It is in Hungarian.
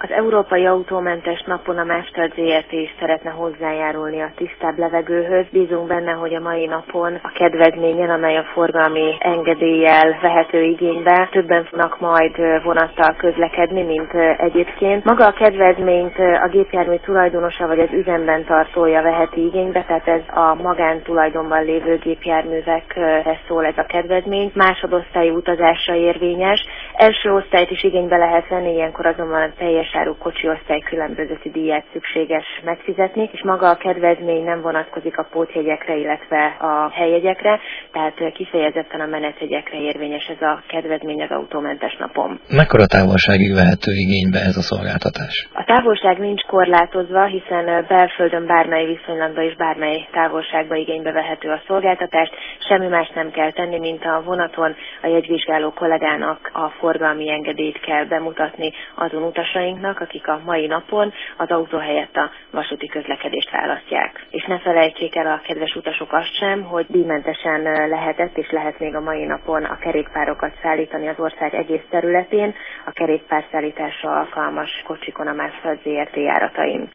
Az Európai Autómentes Napon a Mástart Zrt. Is szeretne hozzájárulni a tisztább levegőhöz. Bízunk benne, hogy a mai napon a kedvezményen, amely a forgalmi engedéllyel vehető igénybe, többen fognak majd vonattal közlekedni, mint egyébként. Maga a kedvezményt a gépjármű tulajdonosa vagy az üzemben tartója veheti igénybe, tehát ez a magántulajdonban lévő gépjárművekre szól ez a kedvezmény. Másodosztályú utazásra érvényes. Első osztályt is igénybe lehet venni, ilyenkor azonban a teljes áru kocsi osztály különbözeti díját szükséges megfizetni, és maga a kedvezmény nem vonatkozik a pótjegyekre, illetve a helyjegyekre, tehát kifejezetten a menetjegyekre érvényes ez a kedvezmény az autómentes napon. Mekkora távolságig vehető igénybe ez a szolgáltatás? A távolság nincs korlátozva, hiszen belföldön bármely viszonylatban és bármely távolságban igénybe vehető a szolgáltatást. Semmi más nem kell tenni, mint a vonaton a jegyvizsgáló kollégának a forgalmi engedélyt kell bemutatni azon utasainknak, akik a mai napon az autó helyett a vasúti közlekedést választják. És ne felejtsék el a kedves utasok azt sem, hogy díjmentesen lehetett és lehet még a mai napon a kerékpárokat szállítani az ország egész területén, a kerékpárszállításra alkalmas kocsikon a Mástart Zrt. Járatain.